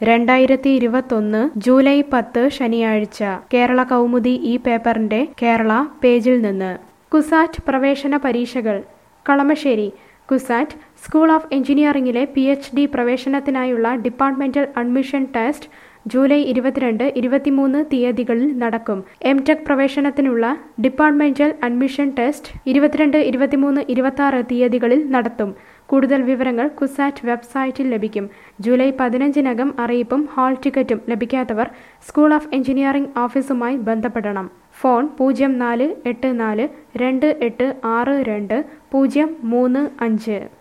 2021 July 10 ശനിയാഴ്ച കേരള കൗമുദി ഈ പേപ്പറിന്റെ കേരള പേജിൽ നിന്ന് കുസാറ്റ് പ്രവേശന പരീക്ഷകൾ കളമശ്ശേരി കുസാറ്റ് സ്കൂൾ ഓഫ് എഞ്ചിനീയറിംഗിലെ PhD പ്രവേശനത്തിനായുള്ള ഡിപ്പാർട്ട്മെന്റൽ അഡ്മിഷൻ ടെസ്റ്റ് ജൂലൈ 22, 23 തീയതികളിൽ നടക്കും. എംടെക് പ്രവേശനത്തിനുള്ള ഡിപ്പാർട്ട്മെന്റൽ അഡ്മിഷൻ ടെസ്റ്റ് 22, 23, 26 തീയതികളിൽ നടത്തും. കൂടുതൽ വിവരങ്ങൾ കുസാറ്റ് വെബ്സൈറ്റിൽ ലഭിക്കും. ജൂലൈ 15-നകം അറിയിപ്പും ഹാൾ ടിക്കറ്റും ലഭിക്കാത്തവർ സ്കൂൾ ഓഫ് എഞ്ചിനീയറിംഗ് ഓഫീസുമായി ബന്ധപ്പെടണം. ഫോൺ 0484 2862 035.